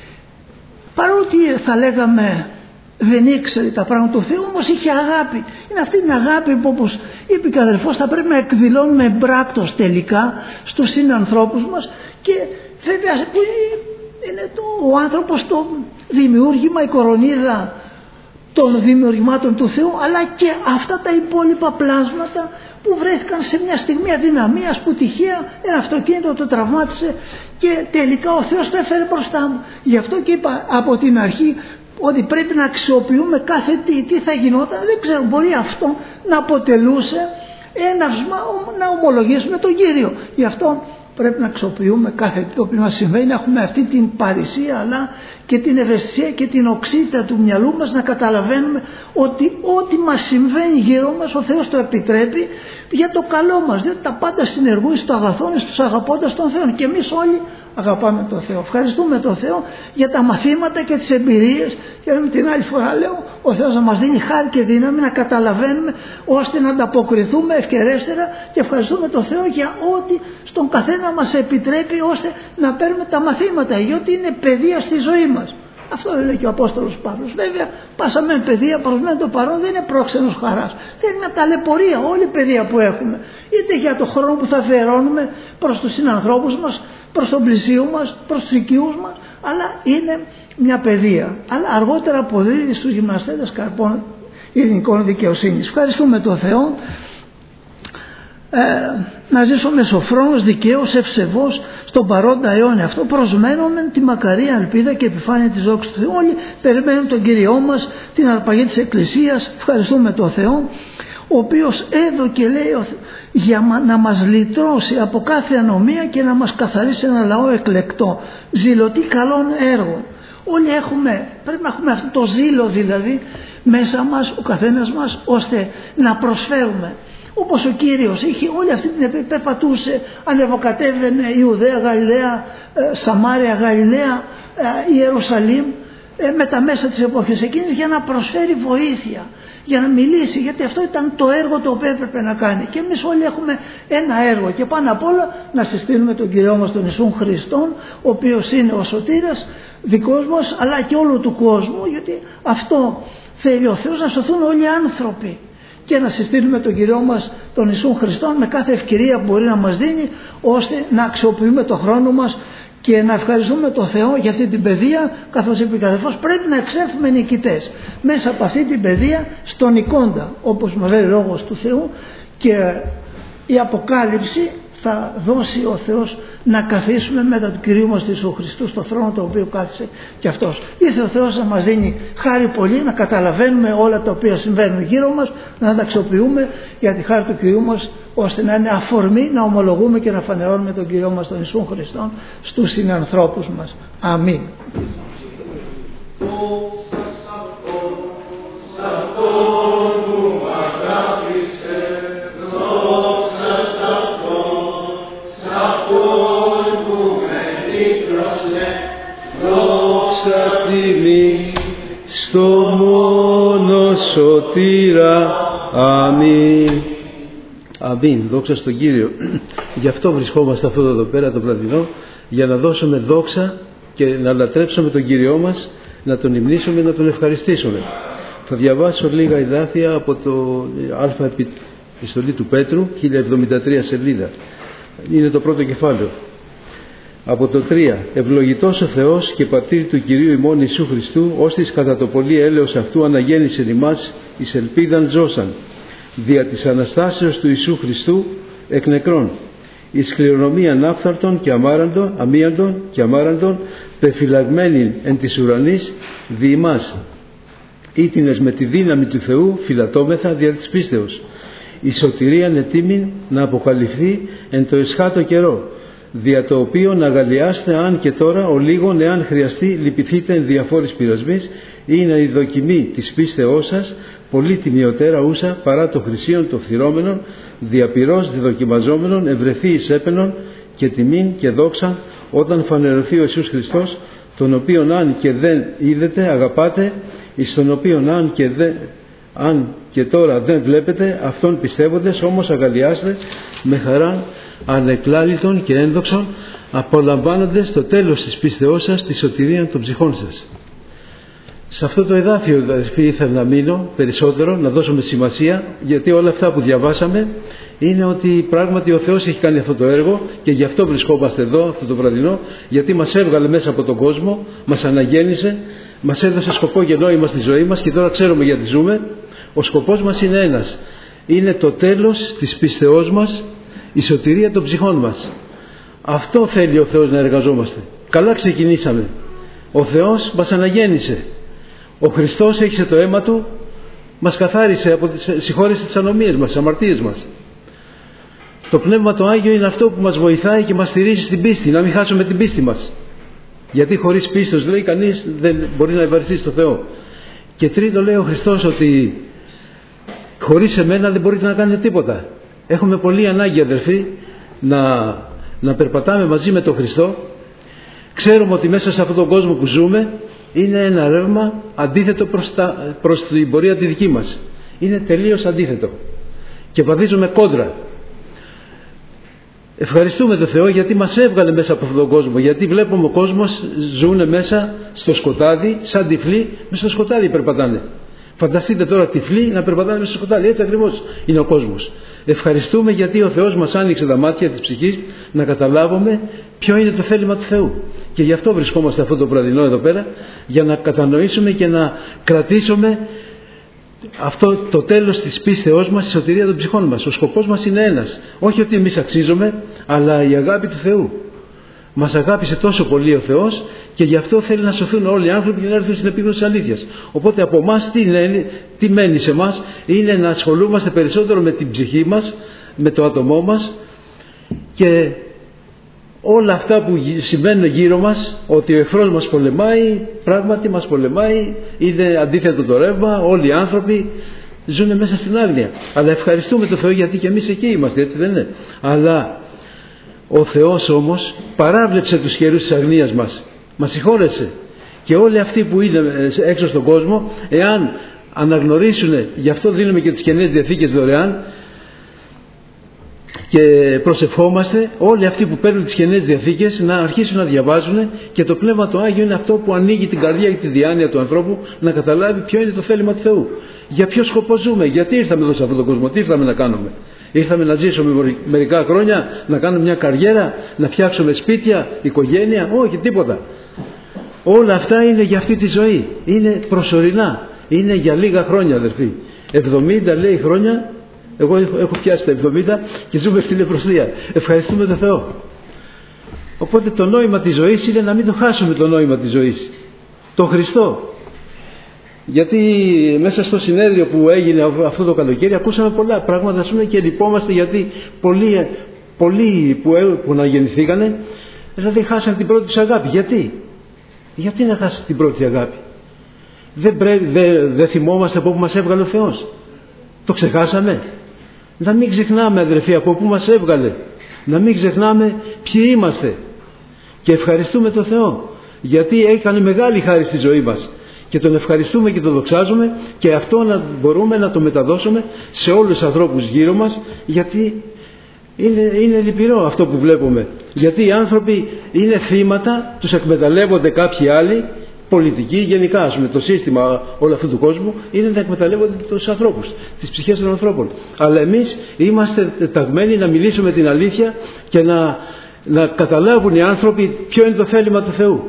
παρότι θα λέγαμε δεν ήξερε τα πράγματα του Θεού, όμως είχε αγάπη. Είναι αυτή την αγάπη που, όπως είπε και ο αδελφός, θα πρέπει να εκδηλώνουμε εμπράκτος τελικά στους συνανθρώπους μας. Και βέβαια που είναι το, ο άνθρωπος το δημιούργημα, η κορονίδα των δημιουργημάτων του Θεού, αλλά και αυτά τα υπόλοιπα πλάσματα που βρέθηκαν σε μια στιγμή αδυναμίας που τυχαία ένα αυτοκίνητο το τραυμάτισε και τελικά ο Θεός το έφερε μπροστά μου. Γι' αυτό και είπα από την αρχή ότι πρέπει να αξιοποιούμε κάθε τι, τι θα γινόταν, δεν ξέρω, μπορεί αυτό να αποτελούσε έναυσμα να ομολογήσουμε τον Κύριο. Γι' αυτό πρέπει να αξιοποιούμε κάθε τι το οποίο μας συμβαίνει, να έχουμε αυτή την παρησία αλλά και την ευαισθησία και την οξύτητα του μυαλού μας, να καταλαβαίνουμε ότι ό,τι μας συμβαίνει γύρω μας ο Θεός το επιτρέπει για το καλό μας, διότι τα πάντα συνεργούν στο αγαθόν, στους αγαπώντας τον Θεό και εμείς όλοι αγαπάμε τον Θεό. Ευχαριστούμε τον Θεό για τα μαθήματα και τις εμπειρίες και με την άλλη φορά λέω ο Θεός να μας δίνει χάρη και δύναμη να καταλαβαίνουμε ώστε να ανταποκριθούμε ευκαιρέστερα και ευχαριστούμε τον Θεό για ό,τι στον καθένα μας επιτρέπει ώστε να παίρνουμε τα μαθήματα, διότι είναι παιδεία στη ζωή μας. Αυτό λέει και ο Απόστολος Παύλος. Βέβαια, πάσαμε παιδεία, προσμένει το παρόν, δεν είναι πρόξενος χαράς. Δεν είναι ταλαιπωρία όλη η παιδεία που έχουμε. Είτε για το χρόνο που θα αφιερώνουμε προς τους συνανθρώπους μας, προς τον πλησίο μας, προς τους οικείους μας, αλλά είναι μια παιδεία. Αλλά αργότερα αποδίδει στους γυμναστές καρπών ειρηνικών δικαιοσύνης. Ευχαριστούμε τον Θεό. Ε, να ζήσουμε σοφρόνος, δικαίος, ευσεβός στον παρόντα αιώνια αυτό, προσμένουμε τη μακαρία ελπίδα και επιφάνεια της δόξης του Θεού. Όλοι περιμένουν τον Κύριό μας, την αρπαγή της Εκκλησίας. Ευχαριστούμε τον Θεό, ο οποίος έδωκε, λέει, για να μας λυτρώσει από κάθε ανομία και να μας καθαρίσει ένα λαό εκλεκτό, ζηλωτή καλών έργων. Όλοι έχουμε, πρέπει να έχουμε αυτό το ζήλο δηλαδή μέσα μας, ο καθένας μας, ώστε να προσφέρουμε. Όπως ο Κύριος είχε όλη αυτή την επίπεδα, περπατούσε, ανεβοκατέβαινε Ιουδαία, Γαλιλαία, Σαμάρια, Γαλιλαία, Ιερουσαλήμ, με τα μέσα της εποχής εκείνης για να προσφέρει βοήθεια, για να μιλήσει, γιατί αυτό ήταν το έργο το οποίο έπρεπε να κάνει. Και εμείς όλοι έχουμε ένα έργο και πάνω απ' όλα να συστήνουμε τον Κυριό μας τον Ιησούν Χριστόν, ο οποίος είναι ο σωτήρας δικός μας αλλά και όλου του κόσμου, γιατί αυτό θέλει ο Θεός, να σωθούν όλοι οι άνθρωποι. Και να συστήνουμε τον Κυριό μας τον Ιησούν Χριστόν με κάθε ευκαιρία που μπορεί να μας δίνει, ώστε να αξιοποιούμε τον χρόνο μας και να ευχαριστούμε τον Θεό για αυτή την παιδεία, καθώς είπε ο αδελφός, πρέπει να εξέλθουμε νικητές μέσα από αυτή την παιδεία στον εικόντα, όπως μας λέει ο Λόγος του Θεού, και η Αποκάλυψη θα δώσει ο Θεός να καθίσουμε μετά του Κυρίου μας του Ιησού Χριστού στο θρόνο το οποίο κάθισε και Αυτός. Ήρθε ο Θεός να μας δίνει χάρη πολύ, να καταλαβαίνουμε όλα τα οποία συμβαίνουν γύρω μας, να τα αξιοποιούμε για τη χάρη του Κυρίου μας, ώστε να είναι αφορμή να ομολογούμε και να φανερώνουμε τον Κύριο μας τον Ιησού Χριστό στους συνανθρώπους μας. Αμήν. Στο μόνο σωτήρα. Αμήν. Αμήν. Δόξα στον Κύριο. Γι' αυτό βρισκόμαστε αυτό εδώ πέρα το βραδινό, για να δώσουμε δόξα και να λατρέψουμε τον Κύριό μας, να τον υμνήσουμε, να τον ευχαριστήσουμε. Θα διαβάσω λίγα εδάφια από το Α επιστολή του Πέτρου, χίλια εβδομήντα τρία σελίδα. Είναι το πρώτο κεφάλαιο. Από το τρία. Ευλογητός ο Θεός και πατήρ του Κυρίου ημών Ιησού Χριστού, ώστις κατά το πολύ έλεος αυτού αναγέννησε ημάς εις ελπίδαν ζώσαν, δια της Αναστάσεως του Ιησού Χριστού εκ νεκρών, εις κληρονομίαν άφθαρτον και αμάραντον, αμίαντον και αμάραντον, πεφυλαγμένην εν της ουρανής δι' ημάς, ήτινες με τη δύναμη του Θεού φυλατώμεθα δια της πίστεως, η σωτηρίαν ετήμην να αποκαλυφθεί εν το εσχάτο καιρό, δια το οποίο να αγαλιάστε αν και τώρα ο λίγον εάν χρειαστεί λυπηθείτε εν διαφόρης πειρασμής, ή να η δοκιμή της πίστεώς σας πολύ τιμιωτέρα ούσα παρά το χρυσίον των φθυρώμενων, διαπυρός διδοκιμαζόμενων ευρεθεί εις έπαινον και τιμήν και δόξαν όταν φανερωθεί ο Ιησούς Χριστός, τον οποίον αν και δεν είδετε αγαπάτε, εις τον οποίον αν και, δε, αν και τώρα δεν βλέπετε, αυτόν πιστεύοντες όμως αγαλιάστε με χαρά ανεκλάλητον και ένδοξον, απολαμβάνοντες το τέλος της πίστεώς σας τη σωτηρία των ψυχών σας. Σε αυτό το εδάφιο δηλαδή, ήθελα να μείνω περισσότερο, να δώσουμε σημασία, γιατί όλα αυτά που διαβάσαμε είναι ότι πράγματι ο Θεός έχει κάνει αυτό το έργο και γι' αυτό βρισκόμαστε εδώ αυτό το βραδινό, γιατί μας έβγαλε μέσα από τον κόσμο, μας αναγέννησε, μας έδωσε σκοπό και νόημα στη ζωή μας και τώρα ξέρουμε γιατί ζούμε. Ο σκοπός μας είναι ένας, είναι το τέλος της πίστεώς μας, η σωτηρία των ψυχών μας. Αυτό θέλει ο Θεός να εργαζόμαστε. Καλά ξεκινήσαμε. Ο Θεός μας αναγέννησε. Ο Χριστός έχισε το αίμα Του, μας καθάρισε, από τις, συγχώρησε τις ανομίες μας, τις αμαρτίες μας. Το Πνεύμα το Άγιο είναι αυτό που μας βοηθάει και μας στηρίζει στην πίστη, να μην χάσουμε την πίστη μας. Γιατί χωρίς πίστος, λέει, κανείς δεν μπορεί να ευχαριστήσει τον Θεό. Και τρίτο, λέει ο Χριστός, ότι χωρίς εμένα δεν μπορείτε να κάνετε τίποτα. Έχουμε πολύ ανάγκη, αδελφοί, να, να περπατάμε μαζί με τον Χριστό. Ξέρουμε ότι μέσα σε αυτόν τον κόσμο που ζούμε είναι ένα ρεύμα αντίθετο προς, τα, προς την πορεία τη δική μας. Είναι τελείως αντίθετο και βαδίζουμε κόντρα. Ευχαριστούμε τον Θεό γιατί μας έβγαλε μέσα από αυτόν τον κόσμο, γιατί βλέπουμε ο κόσμος ζουνε μέσα στο σκοτάδι, σαν τυφλοί μέσα στο σκοτάδι περπατάνε. Φανταστείτε τώρα τυφλοί να περπατάνε μέσα στο σκοτάδι, έτσι ακριβώς είναι ο κόσμος. Ευχαριστούμε γιατί ο Θεός μας άνοιξε τα μάτια της ψυχής να καταλάβουμε ποιο είναι το θέλημα του Θεού. Και γι' αυτό βρισκόμαστε αυτό το βραδινό εδώ πέρα, για να κατανοήσουμε και να κρατήσουμε αυτό το τέλος της πίστεώς μας, η σωτηρία των ψυχών μας. Ο σκοπός μας είναι ένας, όχι ότι εμείς αξίζουμε, αλλά η αγάπη του Θεού. Μας αγάπησε τόσο πολύ ο Θεός και γι' αυτό θέλει να σωθούν όλοι οι άνθρωποι και να έρθουν στην επίγνωση της αλήθειας. Οπότε από εμάς τι, τι μένει σε εμάς, είναι να ασχολούμαστε περισσότερο με την ψυχή μας, με το άτομό μας και όλα αυτά που συμβαίνουν γύρω μας, ότι ο εχθρός μας πολεμάει, πράγματι μας πολεμάει, είναι αντίθετο το ρεύμα, όλοι οι άνθρωποι ζουν μέσα στην άγνοια. Αλλά ευχαριστούμε τον Θεό γιατί και εμείς εκεί είμαστε, έτσι δεν είναι? Αλλά ο Θεός όμως παράβλεψε τους καιρούς της αγνίας μας, μας συγχώρεσε. Και όλοι αυτοί που είναι έξω στον κόσμο, εάν αναγνωρίσουν, γι' αυτό δίνουμε και τις Καινές Διαθήκες δωρεάν, Και προσευχόμαστε όλοι αυτοί που παίρνουν τις Καινές Διαθήκες να αρχίσουν να διαβάζουν, και το Πνεύμα το Άγιο είναι αυτό που ανοίγει την καρδιά και τη διάνοια του ανθρώπου να καταλάβει ποιο είναι το θέλημα του Θεού. Για ποιο σκοπό ζούμε, γιατί ήρθαμε εδώ σε αυτόν τον κόσμο, τι ήρθαμε να κάνουμε. Ήρθαμε να ζήσουμε μερικά χρόνια, να κάνουμε μια καριέρα, να φτιάξουμε σπίτια, οικογένεια? Όχι, τίποτα. Όλα αυτά είναι για αυτή τη ζωή. Είναι προσωρινά. Είναι για λίγα χρόνια, αδερφοί. εβδομήντα λέει χρόνια. Εγώ έχω πιάσει τα εβδομήντα και ζούμε στην ευρωστία. Ευχαριστούμε τον Θεό. Οπότε το νόημα της ζωής είναι να μην το χάσουμε, το νόημα της ζωής. Το Χριστό. Γιατί μέσα στο συνέδριο που έγινε αυτό το καλοκαίρι ακούσαμε πολλά πράγματα, ας πούμε, και λυπόμαστε γιατί πολλοί, πολλοί που, που αναγεννηθήκανε δηλαδή χάσαν την πρώτη τους αγάπη. Γιατί? Γιατί να χάσει την πρώτη αγάπη? Δεν, δεν, δεν θυμόμαστε από πού μας έβγαλε ο Θεός? Το ξεχάσαμε? Να μην ξεχνάμε, αδερφοί, από πού μας έβγαλε. Να μην ξεχνάμε ποιοι είμαστε. Και ευχαριστούμε τον Θεό, γιατί έκανε μεγάλη χάρη στη ζωή μας. Και τον ευχαριστούμε και τον δοξάζουμε, και αυτό να μπορούμε να το μεταδώσουμε σε όλους τους ανθρώπους γύρω μας, γιατί είναι, είναι λυπηρό αυτό που βλέπουμε. Γιατί οι άνθρωποι είναι θύματα, τους εκμεταλλεύονται κάποιοι άλλοι, πολιτικοί γενικά, ας πούμε, το σύστημα όλου αυτού του κόσμου είναι να εκμεταλλεύονται τους ανθρώπους, τις ψυχές των ανθρώπων. Αλλά εμείς είμαστε ταγμένοι να μιλήσουμε την αλήθεια και να, να καταλάβουν οι άνθρωποι ποιο είναι το θέλημα του Θεού.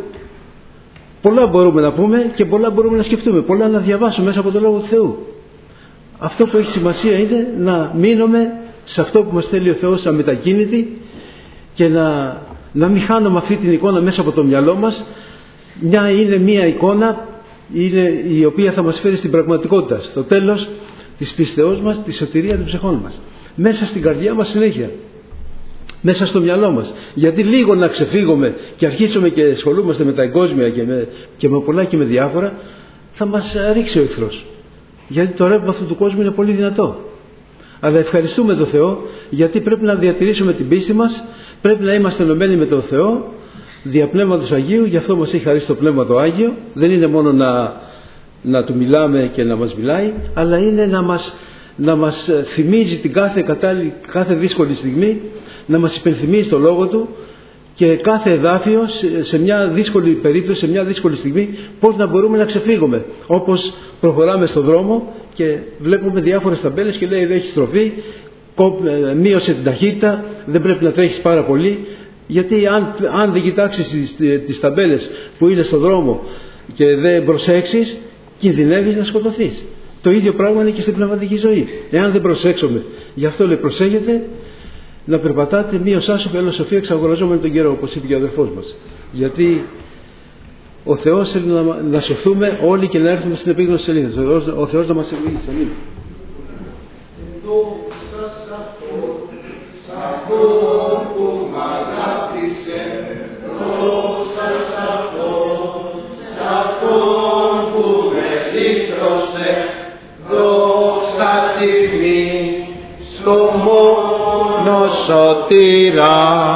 Πολλά μπορούμε να πούμε και πολλά μπορούμε να σκεφτούμε, πολλά να διαβάσουμε μέσα από το Λόγο του Θεού. Αυτό που έχει σημασία είναι να μείνουμε σε αυτό που μας θέλει ο Θεός αμετακίνητοι, και να, να μην χάνουμε αυτή την εικόνα μέσα από το μυαλό μας. Μια είναι μια εικόνα είναι η οποία θα μας φέρει στην πραγματικότητα, στο τέλος της πίστεώς μας, τη σωτηρία των ψυχών μας, μέσα στην καρδιά μας συνέχεια, μέσα στο μυαλό μας. Γιατί λίγο να ξεφύγουμε και αρχίσουμε και ασχολούμαστε με τα εγκόσμια και με, και με πολλά και με διάφορα, θα μας ρίξει ο εχθρός, γιατί το ρεύμα αυτού του κόσμου είναι πολύ δυνατό. Αλλά ευχαριστούμε τον Θεό, γιατί πρέπει να διατηρήσουμε την πίστη μας, πρέπει να είμαστε ενωμένοι με τον Θεό δια Πνεύματος Αγίου. Γι' αυτό μας έχει χαρίσει το Πνεύμα το Άγιο. Δεν είναι μόνο να, να του μιλάμε και να μας μιλάει, αλλά είναι να μας, να μας θυμίζει την κάθε, κατάλληλη, κάθε δύσκολη στιγμή, να μας υπενθυμίζει το Λόγο Του, και κάθε εδάφιο σε, σε μια δύσκολη περίπτωση, σε μια δύσκολη στιγμή, πώς να μπορούμε να ξεφύγουμε. Όπως προχωράμε στον δρόμο και βλέπουμε διάφορες ταμπέλες και λέει δεν έχει στροφή, μείωσε την ταχύτητα, δεν πρέπει να τρέχεις πάρα πολύ. Γιατί αν, αν δεν κοιτάξεις τις, τις ταμπέλες που είναι στον δρόμο και δεν προσέξεις, κινδυνεύεις να σκοτωθείς. Το ίδιο πράγμα είναι και στην πνευματική ζωή. Εάν δεν προσέξουμε, γι' αυτό λέει προσέχετε να περπατάτε μη ως άσοφοι αλλά σοφοί εξαγοραζόμενοι τον καιρό, όπως είπε και ο αδερφός μας. Γιατί ο Θεός θέλει να, να σωθούμε όλοι και να έρθουμε στην επίγνωση της σελίδας. Ο Θεός, ο Θεός να μας ευλογήσει. Αμήν. Στο μόνο σωτήρα.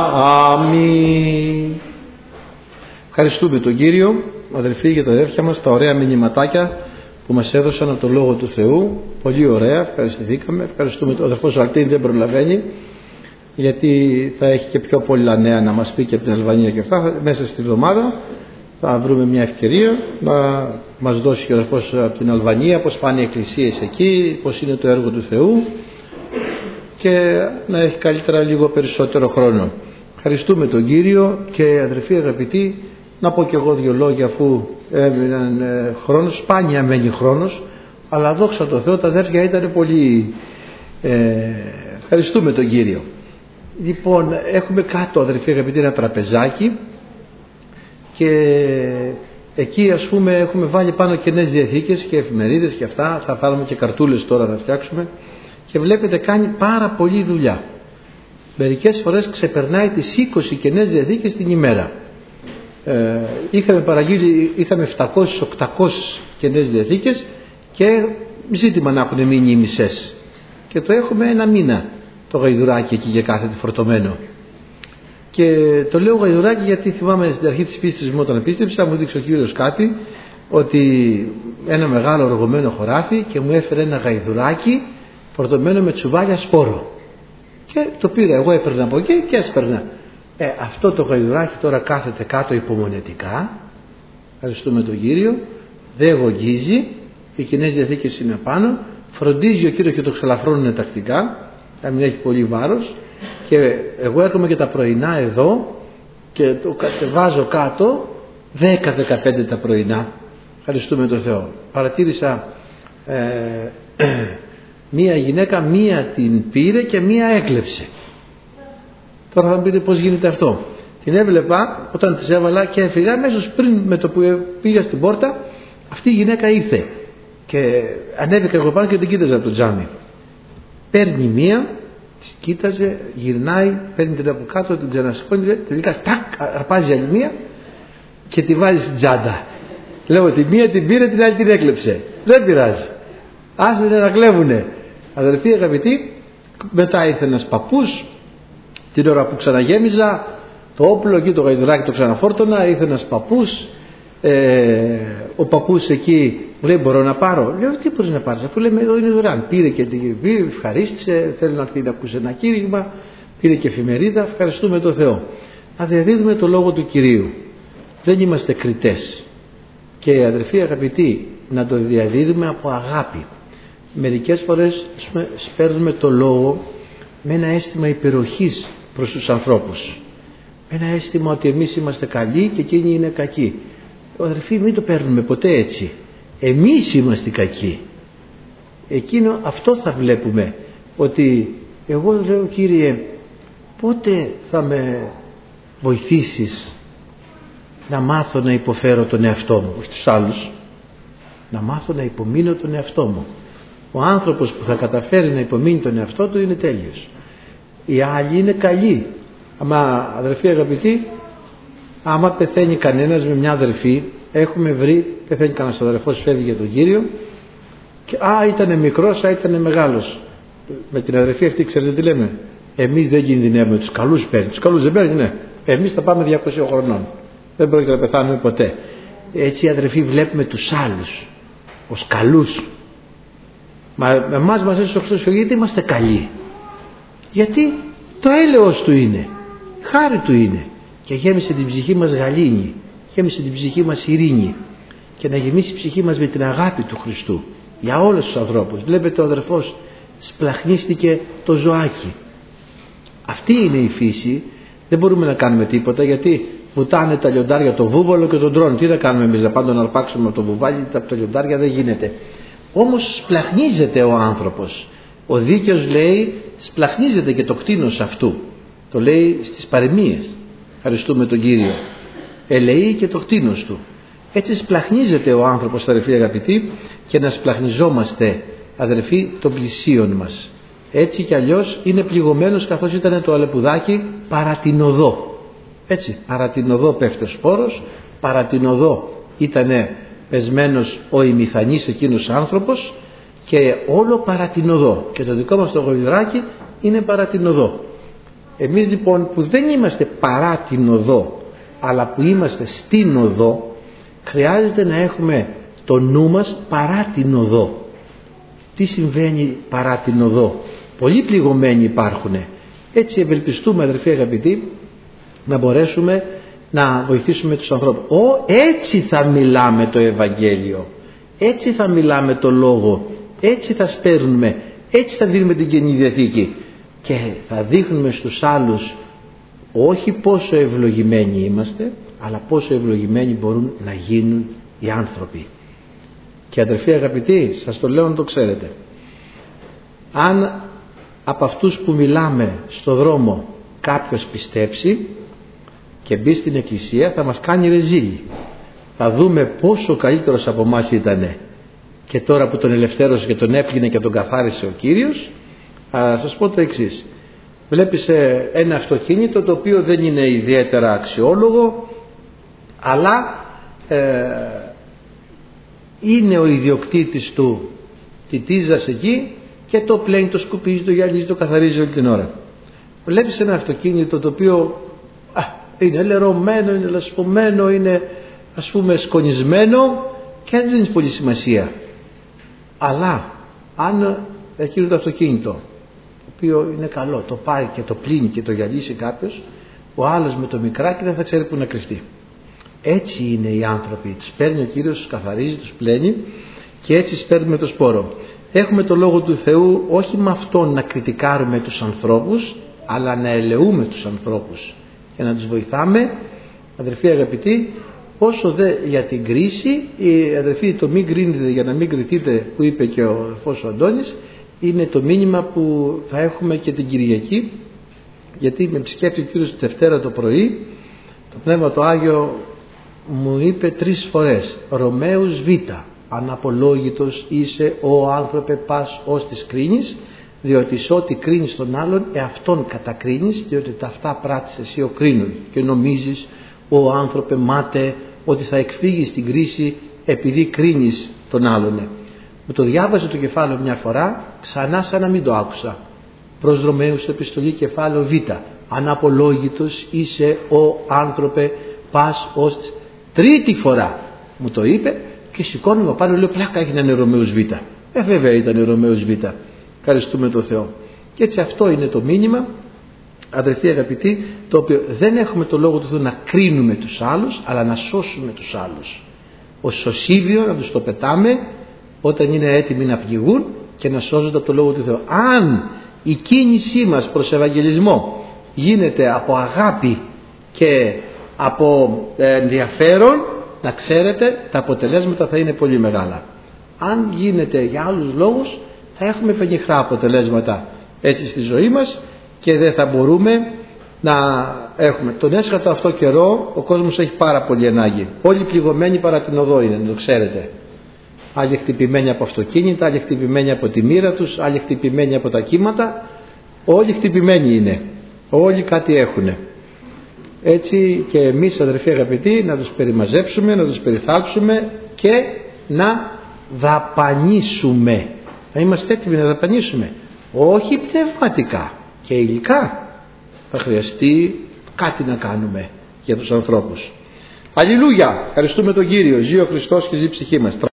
Αμήν. Ευχαριστούμε τον Κύριο, αδελφοί, για τα αδέρφια μας, τα ωραία μηνυματάκια που μας έδωσαν από το Λόγο του Θεού. Πολύ ωραία, ευχαριστηθήκαμε. Ευχαριστούμε τον αδερφό Σαλτίν, δεν προλαβαίνει, γιατί θα έχει και πιο πολλά νέα να μας πει και από την Αλβανία και αυτά. Μέσα στη εβδομάδα θα βρούμε μια ευκαιρία να μας δώσει και ο αδερφός από την Αλβανία πώς πάνε οι εκκλησίες εκεί, πώς είναι το έργο του Θεού, και να έχει καλύτερα λίγο περισσότερο χρόνο. Ευχαριστούμε τον Κύριο. Και αδερφοί αγαπητοί, να πω και εγώ δύο λόγια, αφού έμειναν ε, χρόνος, σπάνια μένει χρόνος, αλλά δόξα τω Θεώ τα αδέρφια ήταν πολύ ε, ευχαριστούμε τον Κύριο. Λοιπόν, έχουμε κάτω, αδερφοί αγαπητοί, ένα τραπεζάκι, και εκεί ας πούμε έχουμε βάλει πάνω Καινές Διαθήκες και εφημερίδες και αυτά. Θα βάλουμε και καρτούλες τώρα να φτιάξουμε, και βλέπετε κάνει πάρα πολλή δουλειά. Μερικές φορές ξεπερνάει τις είκοσι Καινές Διαθήκες την ημέρα. Ε, είχαμε παραγγείλει, είχαμε επτακόσιες οκτακόσιες Καινές Διαθήκες και ζήτημα να έχουν μείνει οι μισές. Και το έχουμε ένα μήνα το γαϊδουράκι εκεί για κάθεται φορτωμένο. Και το λέω γαϊδουράκι γιατί θυμάμαι στην αρχή της πίστης μου, όταν πίστεψα, μου δείξε ο Κύριος κάτι, ότι ένα μεγάλο οργωμένο χωράφι, και μου έφερε ένα γαϊδουράκι φορτωμένο με τσουβάλια σπόρο. Και το πήρα, εγώ έπαιρνα από εκεί και έσπαιρνα. Ε, αυτό το γαϊδουράκι τώρα κάθεται κάτω υπομονετικά, ευχαριστούμε τον Κύριο, δεν γογγίζει, οι κοινές διαθήκες είναι πάνω, φροντίζει ο Κύριος και το ξαλαφρώνουν τακτικά, να μην έχει πολύ βάρος, και εγώ έρχομαι και τα πρωινά εδώ και το κατεβάζω κάτω δέκα με δεκαπέντε τα πρωινά, ευχαριστούμε τον Θεό. Παρατήρησα ε, μία γυναίκα, μία την πήρε και μία έκλεψε. Τώρα θα μου πείτε πώς γίνεται αυτό. Την έβλεπα όταν της έβαλα και έφυγα, αμέσως πριν με το που πήγα στην πόρτα, αυτή η γυναίκα ήρθε και ανέβηκα εγώ πάνω και την κοίταζα από το τζάμι. Παίρνει μία, της κοίταζε, γυρνάει, παίρνει την από κάτω, την ξανασηκώνει, τελικά τάκ, αρπάζει άλλη μία και τη βάζει στην τσάντα. Λέω ότι μία την πήρε, την άλλη την έκλεψε. Δεν πειράζει. Άσε να κλέβουνε. Αδελφοί αγαπητοί, μετά ήρθε ένας παππούς, την ώρα που ξαναγέμιζα το όπλο εκεί, το γαϊδουράκι το ξαναφόρτωνα, ήρθε ένας παππούς, ε, ο παππούς εκεί μου λέει μπορώ να πάρω. Λέω τι μπορείς να πάρεις, αφού λέμε εδώ είναι δωρεάν. Πήρε και την πει, ευχαρίστησε, θέλει να έρθει να ακούσει ένα κήρυγμα, πήρε και εφημερίδα, ευχαριστούμε τον Θεό. Να διαδίδουμε το λόγο του Κυρίου. Δεν είμαστε κριτές. Και αδελφοί αγαπητοί, να το διαδίδουμε από αγάπη. Μερικές φορές σπέρνουμε το λόγο με ένα αίσθημα υπεροχής προς τους ανθρώπους. Με ένα αίσθημα ότι εμείς είμαστε καλοί και εκείνοι είναι κακοί. Αδελφοί, μην το παίρνουμε ποτέ έτσι. Εμείς είμαστε κακοί. Εκείνο, αυτό θα βλέπουμε. Ότι εγώ λέω Κύριε, πότε θα με βοηθήσεις να μάθω να υποφέρω τον εαυτό μου, όχι τους άλλους, να μάθω να υπομείνω τον εαυτό μου. Ο άνθρωπος που θα καταφέρει να υπομείνει τον εαυτό του είναι τέλειος. Οι άλλοι είναι καλοί. Άμα αδελφοί αγαπητοί, άμα πεθαίνει κανένας με μια αδελφή, έχουμε βρει, πεθαίνει κανένας αδελφός, φεύγει για τον Κύριο και α, ήτανε μικρός, α, ήτανε μεγάλος. Με την αδελφή αυτή ξέρετε τι λέμε, εμείς δεν κινδυνεύουμε, τους καλούς παίρνει, τους καλούς δεν παίρνει, ναι. Εμείς θα πάμε διακόσια χρονών, δεν πρόκειται να πεθάνουμε ποτέ. Έτσι οι αδελφοί βλέπουμε τους άλλους ως καλούς. Μα εμάς μας έσωσε ο Χριστός, γιατί είμαστε καλοί. Γιατί το έλεος του είναι, χάρη του είναι, και γέμισε την ψυχή μας γαλήνη, γέμισε την ψυχή μας ειρήνη, και να γεμίσει η ψυχή μας με την αγάπη του Χριστού για όλους τους ανθρώπους. Βλέπετε ο αδερφός σπλαχνίστηκε το ζωάκι. Αυτή είναι η φύση, δεν μπορούμε να κάνουμε τίποτα, γιατί βουτάνε τα λιοντάρια το βούβολο και τον τρώνε. Τι να κάνουμε εμείς, να πάντων να αρπάξουμε από το βουβάλι, από τα λιοντάρια δεν γίνεται. Όμως σπλαχνίζεται ο άνθρωπος. Ο δίκαιος λέει σπλαχνίζεται και το κτήνος αυτού. Το λέει στις παροιμίες. Ευχαριστούμε τον Κύριο. Ελεεί και το κτήνος του. Έτσι σπλαχνίζεται ο άνθρωπος, αδελφοί αγαπητοί, και να σπλαχνιζόμαστε, αδελφοί, των πλησίων μας. Έτσι κι αλλιώς είναι πληγωμένος, καθώς ήταν το αλεπουδάκι παρά την οδό. Έτσι, παρά την οδό πέφτει ο σπόρος, παρά την οδό ήτανε πεσμένος ο ημιθανής εκείνος άνθρωπος, και όλο παρά την οδό. Και το δικό μας το γαϊδουράκι είναι παρά την οδό. Εμείς λοιπόν που δεν είμαστε παρά την οδό, αλλά που είμαστε στην οδό, χρειάζεται να έχουμε το νου μας παρά την οδό. Τι συμβαίνει παρά την οδό? Πολλοί πληγωμένοι υπάρχουν. Έτσι ευελπιστούμε, αδελφοί αγαπητοί, να μπορέσουμε να βοηθήσουμε τους ανθρώπους. Ω, έτσι θα μιλάμε το Ευαγγέλιο, έτσι θα μιλάμε το Λόγο, έτσι θα σπέρνουμε, έτσι θα δίνουμε την Καινή Διαθήκη, και θα δείχνουμε στους άλλους όχι πόσο ευλογημένοι είμαστε, αλλά πόσο ευλογημένοι μπορούν να γίνουν οι άνθρωποι. Και αδελφοί αγαπητοί, σας το λέω να το ξέρετε, αν από αυτούς που μιλάμε στο δρόμο κάποιος πιστέψει και μπει στην εκκλησία, θα μας κάνει ρεζίλι. Θα δούμε πόσο καλύτερος από εμάς ήτανε, και τώρα που τον ελευθέρωσε και τον έπλυνε και τον καθάρισε ο Κύριος, θα σας πω το εξής. Βλέπεις ένα αυτοκίνητο το οποίο δεν είναι ιδιαίτερα αξιόλογο, αλλά ε, είναι ο ιδιοκτήτης του τιτίζας εκεί και το πλένει, το σκουπίζει, το γυαλίζει, το καθαρίζει όλη την ώρα. Βλέπεις ένα αυτοκίνητο το οποίο α, είναι λερωμένο, είναι λασπωμένο, είναι ας πούμε σκονισμένο και δεν δίνει πολύ σημασία. Αλλά αν εκείνο το αυτοκίνητο, το οποίο είναι καλό, το πάει και το πλύνει και το γυαλίσει κάποιος, ο άλλος με το μικράκι δεν θα ξέρει που να κρυφτεί. Έτσι είναι οι άνθρωποι, τους παίρνει ο Κύριος, τους καθαρίζει, τους πλένει και έτσι σπέρνουμε το σπόρο. Έχουμε το Λόγο του Θεού όχι με αυτόν να κριτικάρουμε τους ανθρώπους, αλλά να ελεούμε τους ανθρώπους και να τους βοηθάμε. Αδερφοί αγαπητοί, όσο δε για την κρίση, οι αδερφοί, το μην κρίνετε για να μην κριτείτε που είπε και ο αδερφός ο Αντώνης, είναι το μήνυμα που θα έχουμε και την Κυριακή, γιατί με επισκέφτει ο Κύριος τη Δευτέρα το πρωί, το Πνεύμα το Άγιο μου είπε τρεις φορές, Ρωμαίους Β, αναπολόγητος είσαι ο άνθρωπε πας ως της κρίνης, διότι σε ό,τι κρίνεις τον άλλον εαυτόν κατακρίνεις, διότι τα αυτά πράττεις εσύ ο κρίνων και νομίζεις ο άνθρωπε μάτε ότι θα εκφύγεις την κρίση επειδή κρίνεις τον άλλον. Μου το διάβαζε το κεφάλαιο μια φορά, ξανά σαν να μην το άκουσα. Προς Ρωμαίους επιστολή κεφάλαιο Β, αναπολόγητος είσαι ο άνθρωπε πας ως της... Τρίτη φορά μου το είπε και σηκώνομαι πάνω, λέω πλάκα έχει να είναι Ρωμαίους Β. Ε βέβαια ήταν Ρωμαίους Β. Ευχαριστούμε τον Θεό. Και έτσι αυτό είναι το μήνυμα, αδερφοί αγαπητοί, το οποίο δεν έχουμε το Λόγο του Θεού να κρίνουμε τους άλλους, αλλά να σώσουμε τους άλλους. Ως σωσίβιο να τους το πετάμε όταν είναι έτοιμοι να πνιγούν και να σώζονται από το Λόγο του Θεού. Αν η κίνησή μας προς Ευαγγελισμό γίνεται από αγάπη και από ενδιαφέρον, να ξέρετε τα αποτελέσματα θα είναι πολύ μεγάλα. Αν γίνεται για άλλους λόγους θα έχουμε πενιχρά αποτελέσματα έτσι στη ζωή μας και δεν θα μπορούμε να έχουμε. Τον έσχατο αυτό καιρό ο κόσμος έχει πάρα πολύ ανάγκη. Όλοι πληγωμένοι παρά την οδό είναι, να το ξέρετε. Άλλοι χτυπημένοι από αυτοκίνητα, άλλοι χτυπημένοι από τη μοίρα τους, άλλοι χτυπημένοι από τα κύματα. Όλοι χτυπημένοι είναι. Όλοι κάτι έχουν. Έτσι και εμείς αδερφοί αγαπητοί να τους περιμαζέψουμε, να τους περιθάλψουμε και να δαπανίσουμε. Να είμαστε έτοιμοι να δαπανίσουμε. Όχι πνευματικά και υλικά. Θα χρειαστεί κάτι να κάνουμε για τους ανθρώπους. Αλληλούια! Ευχαριστούμε τον Κύριο. Ζει ο Χριστός και ζει η ψυχή μας.